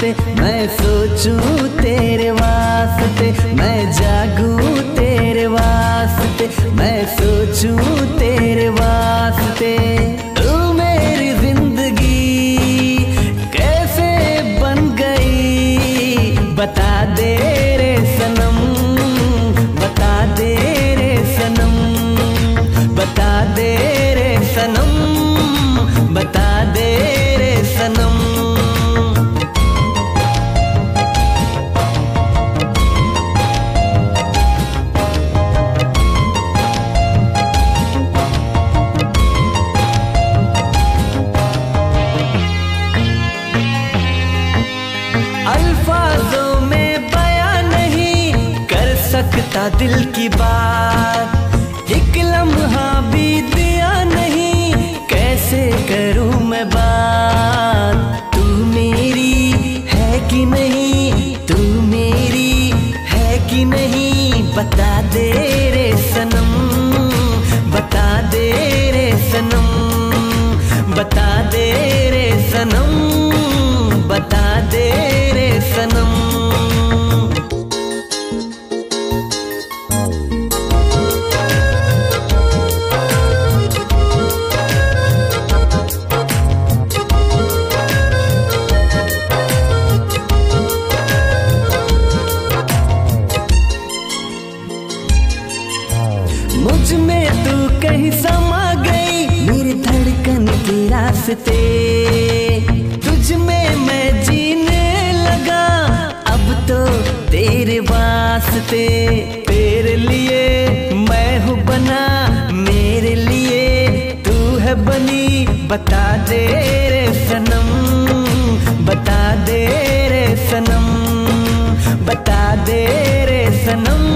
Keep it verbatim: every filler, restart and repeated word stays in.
वास्ते, मैं सोचूं तेरे वास्ते, मैं जागूं तेरे वास्ते, मैं सोचूं तेरे वास्ते। तू मेरी जिंदगी कैसे बन गई, बता दे रे सनम, बता दे रे सनम, बता दे रे सनम, बता दे रे सनम। अल्फाजों में बयां नहीं कर सकता दिल की बात, एक लम्हा भी दिया नहीं कैसे करूं मैं बात। तू मेरी है कि नहीं, तू मेरी है कि नहीं, बता दे रे सनम, बता दे रे सनम, बता दे रे सनम, बता दे रे सनम। मुझ में तू कहीं समा गई मेरी धड़कन के रास्ते, तुझ में मैं जीने लगा अब तो तेरे वास्ते। तेरे लिए मैं हूँ बना, मेरे लिए तू है बनी, बता दे रे सनम, बता दे रे सनम, बता दे रे सनम,